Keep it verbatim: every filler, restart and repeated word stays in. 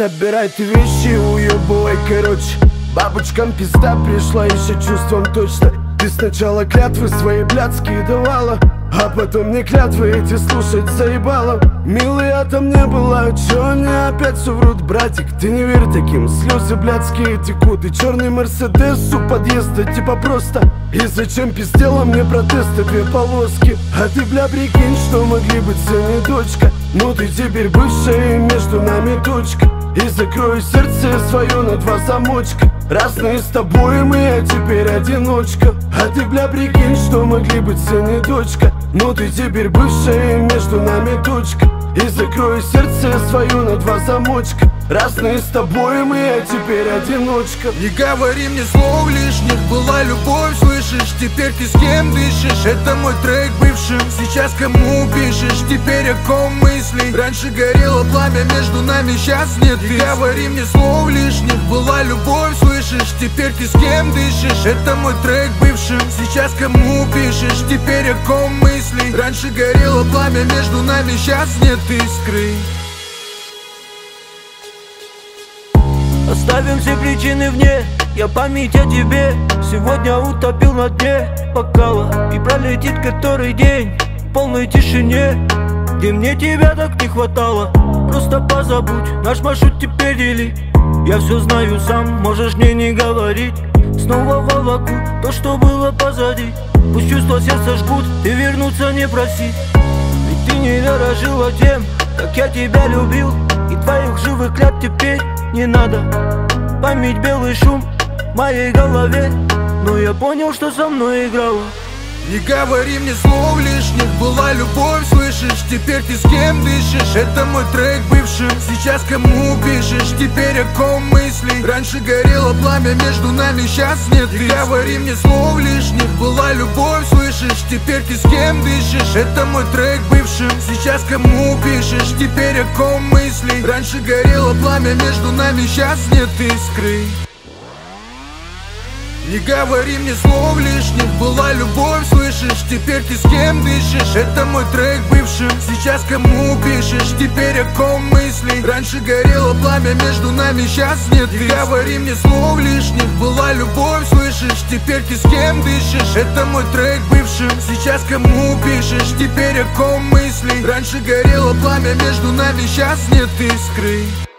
собирай ты вещи, уебывай, короче. Бабочкам пизда пришла еще чувством точно. Ты сначала клятвы свои блядские давала, а потом мне клятвы эти слушать заебало. Милый, а там не было, чё они опять все врут, братик? Ты не верь таким, слезы блядские текут. И черный мерседес у подъезда типа просто. И зачем пиздела мне протесты две полоски? А ты, бля, прикинь, что могли быть сын и дочка. Ну ты теперь бывшая, и между нами точка. И закрою сердце свое на два замочка. Разные с тобой мы, а теперь одиночка. А ты, бля, прикинь, что могли быть сын и дочка. Ну ты теперь бывшая, и между нами точка. И закрою сердце свое на два замочка. Разные с тобой мы, а теперь одиночка. Не говори мне слов лишних, была любовь, слышишь? Теперь ты с кем дышишь? Это мой трек бывшим. Сейчас кому пишешь? Теперь о ком мысли? Раньше горело пламя между нами, сейчас нет. Не говори мне слов лишних, была любовь, слышишь? Теперь ты с кем дышишь? Это мой трек бывшим. Сейчас кому пишешь? Теперь о ком мысли? Раньше горело пламя между нами, сейчас нет искры. Оставим все причины вне, я память о тебе сегодня утопил на дне бокала. И пролетит который день в полной тишине, где мне тебя так не хватало. Просто позабудь, наш маршрут теперь дели. Я все знаю сам, можешь мне не говорить. Снова волоку то, что было позади. Пусть чувства сердца жгут, ты вернуться не проси. Ведь ты не дорожила тем, как я тебя любил. И твоих живых клятв теперь не надо. Память белый шум в моей голове, но я понял, что со мной играла. Не говори мне слов лишних, была любовь, слышишь? Теперь ты с кем дышишь? Это мой трек бывшим. Сейчас кому пишешь? Теперь о ком мысли? Раньше горело пламя между нами, сейчас нет. Не говори мне слов лишних, была любовь, слышишь? Теперь ты с кем дышишь? Это мой трек бывшим. Сейчас кому пишешь? Теперь о ком мысли? Раньше горело пламя между нами, сейчас нет искры. Не говори мне слов лишних, была любовь, слышишь? Теперь ты с кем дышишь? Это мой трек бывшим. Сейчас кому пишешь? Теперь о ком мысли? Раньше горело пламя между нами, сейчас нет. Не говори мне слов лишних, была любовь, слышишь? Теперь ты с кем дышишь? Это мой трек бывшим. Сейчас кому пишешь? Теперь о ком мысли? Раньше горело пламя между нами, сейчас нет искры.